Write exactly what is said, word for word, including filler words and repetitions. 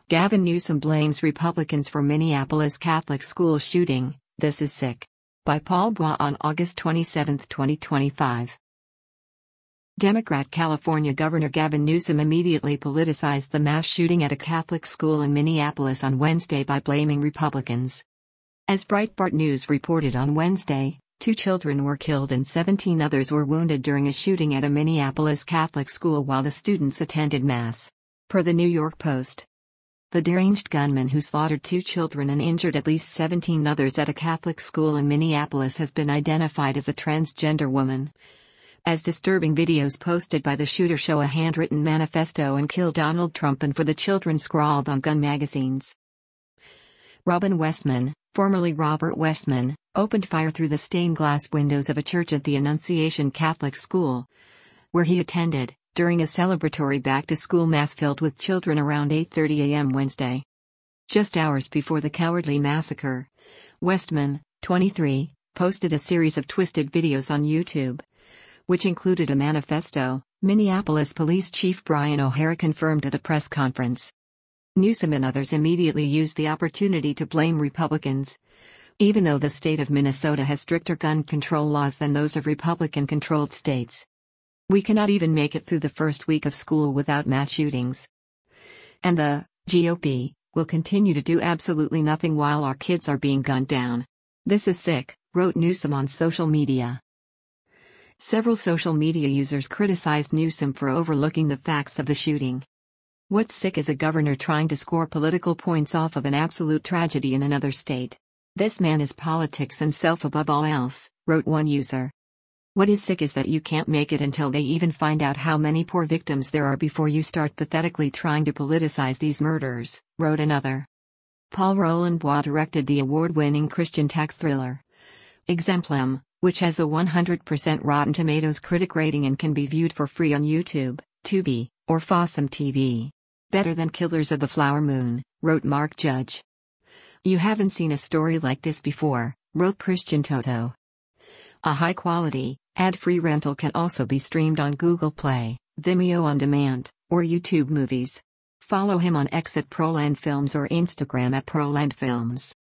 Gavin Newsom blames Republicans for Minneapolis Catholic school shooting. This is sick. By Paul Bois on August twenty-seventh, twenty twenty-five. Democrat California Governor Gavin Newsom immediately politicized the mass shooting at a Catholic school in Minneapolis on Wednesday by blaming Republicans. As Breitbart News reported on Wednesday, two children were killed and seventeen others were wounded during a shooting at a Minneapolis Catholic school while the students attended Mass. Per the New York Post. The deranged gunman who slaughtered two children and injured at least seventeen others at a Catholic school in Minneapolis has been identified as a transgender woman. As disturbing videos posted by the shooter show a handwritten manifesto and "Kill Donald Trump" and "For the Children" scrawled on gun magazines. Robin Westman, formerly Robert Westman, opened fire through the stained glass windows of a church at the Annunciation Catholic School, where he attended, during a celebratory back-to-school mass filled with children around eight thirty a m Wednesday. Just hours before the cowardly massacre, Westman, twenty-three, posted a series of twisted videos on YouTube, which included a manifesto, Minneapolis Police Chief Brian O'Hara confirmed at a press conference. Newsom and others immediately used the opportunity to blame Republicans, even though the state of Minnesota has stricter gun control laws than those of Republican-controlled states. "We cannot even make it through the first week of school without mass shootings. And the G O P will continue to do absolutely nothing while our kids are being gunned down. This is sick," wrote Newsom on social media. Several social media users criticized Newsom for overlooking the facts of the shooting. "What's sick is a governor trying to score political points off of an absolute tragedy in another state. This man is politics and self above all else," wrote one user. "What is sick is that you can't make it until they even find out how many poor victims there are before you start pathetically trying to politicize these murders," wrote another. Paul Roland Bois directed the award-winning Christian tech thriller Exemplum, which has a one hundred percent Rotten Tomatoes critic rating and can be viewed for free on YouTube, Tubi, or Fossum T V. "Better than Killers of the Flower Moon," wrote Mark Judge. "You haven't seen a story like this before," wrote Christian Toto. A high-quality, ad-free rental can also be streamed on Google Play, Vimeo On Demand, or YouTube Movies. Follow him on X at Proland Films or Instagram at Proland Films.